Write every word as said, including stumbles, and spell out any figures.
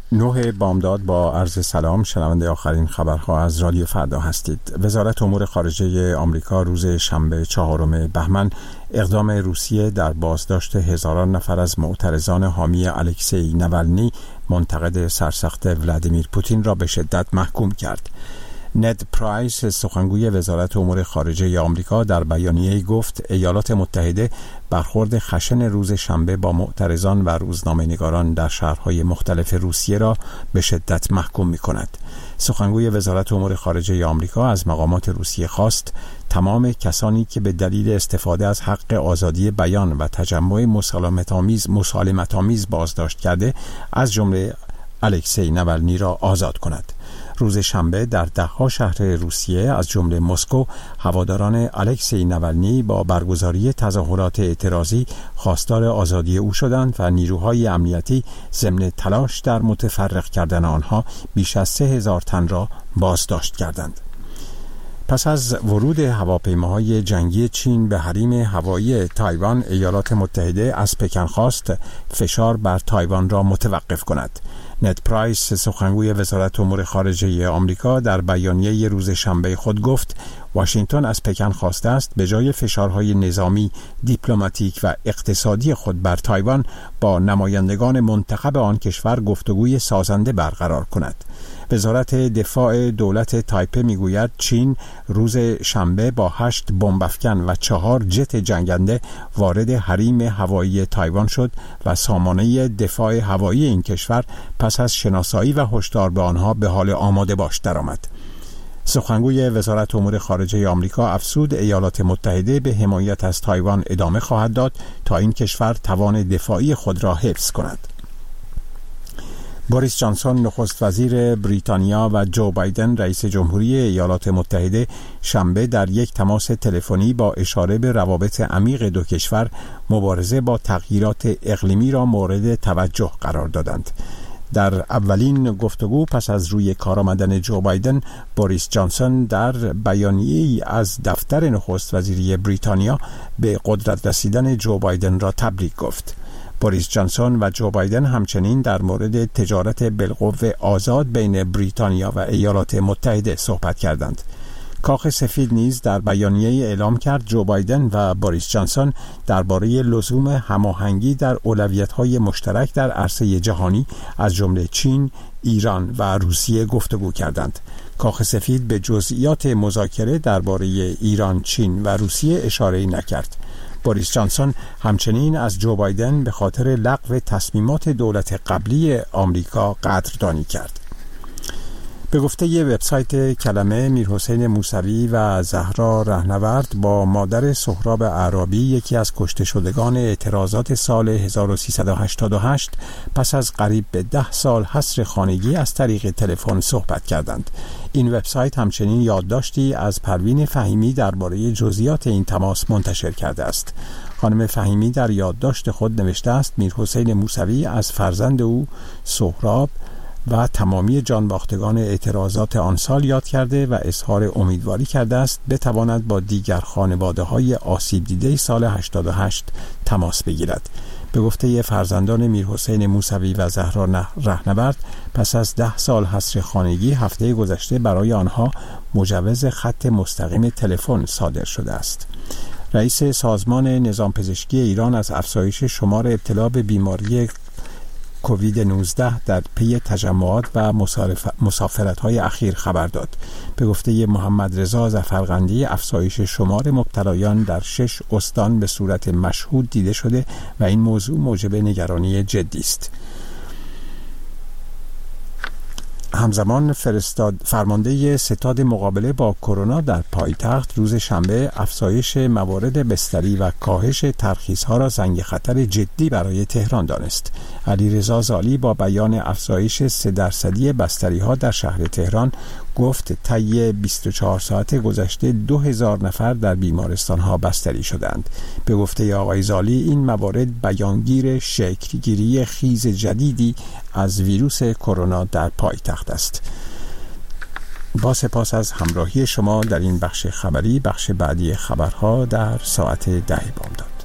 نه بامداد با عرض سلام. شنونده آخرین خبرها از رادیو فردا هستید. وزارت امور خارجه آمریکا روز شنبه چهارم بهمن اقدام روسیه در بازداشت هزاران نفر از معترضان حامی الکسی ناولنی منتقد سرسخت ولادیمیر پوتین را به شدت محکوم کرد. ند پرایس سخنگوی وزارت امور خارجه آمریکا در بیانیه‌ای گفت ایالات متحده برخورد خشن روز شنبه با معترضان و روزنامه‌نگاران در شهرهای مختلف روسیه را به شدت محکوم می‌کند. سخنگوی وزارت امور خارجه آمریکا از مقامات روسیه خواست تمام کسانی که به دلیل استفاده از حق آزادی بیان و تجمع مسالمت‌آمیز مسالمت‌آمیز بازداشت کرده از جمله الکسی ناولنی را آزاد کند. روز شنبه در ده‌ها شهر روسیه از جمله مسکو هواداران الکسی ناولنی با برگزاری تظاهرات اعتراضی خواستار آزادی او شدند و نیروهای امنیتی ضمن تلاش در متفرق کردن آنها بیش از سه هزار تن را بازداشت کردند. پس از ورود هواپیماهای جنگی چین به حریم هوایی تایوان، ایالات متحده از پکن خواست فشار بر تایوان را متوقف کند. ند پرایس سخنگوی وزارت امور خارجه آمریکا در بیانیه روز شنبه خود گفت واشنگتن از پکن خواسته است به جای فشارهای نظامی، دیپلماتیک و اقتصادی خود بر تایوان با نمایندگان منتخب آن کشور گفتگوی سازنده برقرار کند. وزارت دفاع دولت تایپه میگوید چین روز شنبه با هشت بمب‌افکن و چهار جت جنگنده وارد حریم هوایی تایوان شد و سامانه دفاع هوایی این کشور پس از شناسایی و هشدار به آنها به حال آماده باش درآمد. سخنگوی وزارت امور خارجه آمریکا افزود ایالات متحده به حمایت از تایوان ادامه خواهد داد تا این کشور توان دفاعی خود را حفظ کند. بوریس جانسون نخست وزیر بریتانیا و جو بایدن رئیس جمهوری ایالات متحده شنبه در یک تماس تلفنی با اشاره به روابط عمیق دو کشور مبارزه با تغییرات اقلیمی را مورد توجه قرار دادند. در اولین گفتگو پس از روی کار آمدن جو بایدن، بوریس جانسون در بیانیه‌ای از دفتر نخست وزیری بریتانیا به قدرت رسیدن جو بایدن را تبریک گفت. بوریس جانسون و جو بایدن همچنین در مورد تجارت بالقوه آزاد بین بریتانیا و ایالات متحده صحبت کردند. کاخ سفید نیز در بیانیه اعلام کرد جو بایدن و بوریس جانسون درباره لزوم هماهنگی در اولویت‌های مشترک در عرصه جهانی از جمله چین، ایران و روسیه گفتگو کردند. کاخ سفید به جزئیات مذاکره درباره ایران، چین و روسیه اشاره‌ای نکرد. بوریس جانسون همچنین از جو بایدن به خاطر لغو تصمیمات دولت قبلی آمریکا قدردانی کرد. به گفته ی وبسایت کلمه، میرحسین موسوی و زهرا رهنورد با مادر سهراب اعرابی، یکی از کشته شدگان اعتراضات سال هزار و سیصد و هشتاد و هشت، پس از قریب به ده سال حصر خانگی از طریق تلفن صحبت کردند. این وبسایت همچنین یادداشتی از پروین فهیمی درباره جزئیات این تماس منتشر کرده است. خانم فهیمی در یادداشت خود نوشته است میرحسین موسوی از فرزند او سهراب و تمامی جانباختگان اعتراضات آن سال یاد کرده و اظهار امیدواری کرده است بتواند با دیگر خانواده‌های آسیب دیده سال هشتاد و هشت تماس بگیرد. به گفته فرزندان میرحسین موسوی و زهرا رهنورد، پس از ده سال حصر خانگی هفته گذشته برای آنها مجوز خط مستقیم تلفن صادر شده است. رئیس سازمان نظام پزشکی ایران از افزایش شمار ابتلا به بیماری کووید نوزده در پی تجمعات و مسافرت‌های اخیر خبر داد. به گفته محمد رضا ظفرقندی، افزایش شمار مبتلایان در شش استان به صورت مشهود دیده شده و این موضوع موجب نگرانی جدی است. همزمان فرستاد فرمانده ستاد مقابله با کرونا در پایتخت روز شنبه افزایش موارد بستری و کاهش ترخیص‌ها را زنگ خطر جدی برای تهران دانست. علیرضا زالی با بیان افزایش سه درصدی بستری‌ها در شهر تهران گفت طی بیست و چهار ساعت گذشته دو هزار نفر در بیمارستان‌ها بستری شدند. به گفته آقای زالی این موارد بیانگیر شکل‌گیری خیز جدیدی از ویروس کرونا در پایتخت است. با سپاس از همراهی شما در این بخش خبری. بخش بعدی خبرها در ساعت ده بامداد.